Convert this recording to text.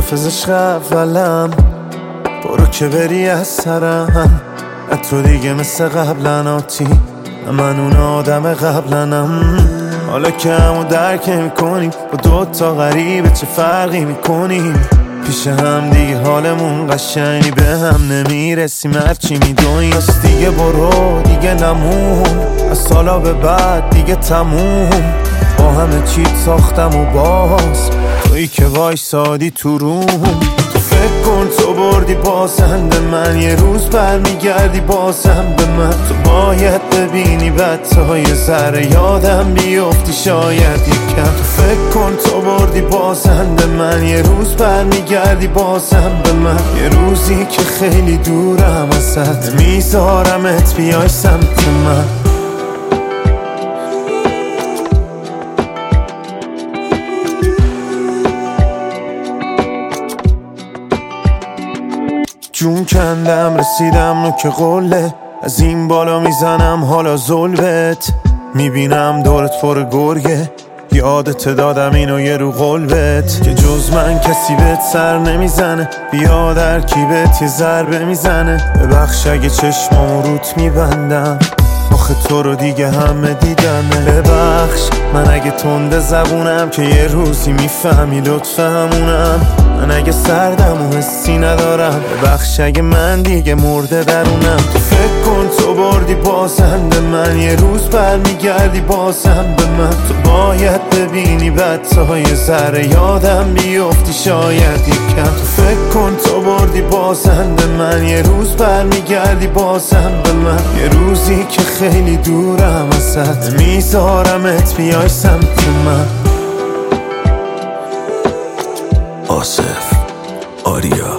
حافظش اولم، برو که بری از سرم. تو دیگه مثل قبلن آتی، من اون آدم قبلنم. حالا که همو درک میکنیم، با دوتا غریبه چه فرقی میکنیم؟ پیش هم دیگه حالمون قشنگی، به هم نمیرسیم هرچی میدویم. پس دیگه برو دیگه نمون، از سالا به بعد دیگه تموم. با همه چیت ساختم و باز تویی که وایسادی تو روم. تو فکر کن تو بردی بازنده من، یه روز برمیگردی بازم به من. تو باید ببینی بعد تا یه ذره یادم بیفتی شاید یکم. تو فکر کن تو بردی بازنده من، یه روز برمیگردی بازم به من. یه روزی که خیلی دورم ازت، میذارمت بیای سمت من. جون کندم رسیدم نوک قله، از این بالا میزنم حالا ظلمت. میبینم دورت پر گرگه، یادت دادم اینو یه رو قلبت، که جز من کسی بهت سر نمیزنه. بیا در کیبت یه ضربه میزنه، ببخش اگه چشمامو روت میبندم، آخه تو رو دیگه همه دیدنه. ببخش من اگه تنده زبونم، که یه روزی میفهمی لطف همونم. من اگه سردم و حسی ندارم، ببخش اگه من دیگه مرده درونم. تو فکر کن تو بردی بازنده من، یه روز برمیگردی بازم به من. تو باید ببینی بعد تا یه ذره یادم بیفتی شاید یکم. تو فکر کن تو بردی بازنده من، یه روز برمیگردی بازم به من. یه روزی که خیلی دورم ازت، میذارمت بیای سمت من. آصف آریا